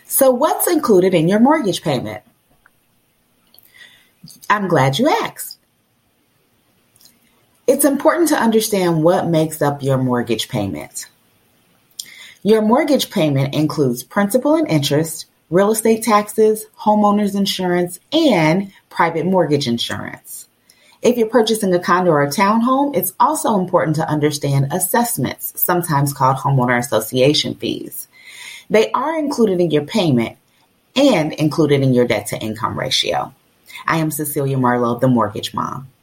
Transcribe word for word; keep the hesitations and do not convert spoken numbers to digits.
So what's included in your mortgage payment? I'm glad you asked. It's important to understand what makes up your mortgage payment. Your mortgage payment includes principal and interest, real estate taxes, homeowners insurance, and private mortgage insurance. If you're purchasing a condo or a townhome, it's also important to understand assessments, sometimes called homeowner association fees. They are included in your payment and included in your debt to income ratio. I am Cecilia Marlowe, the Mortgage Mom.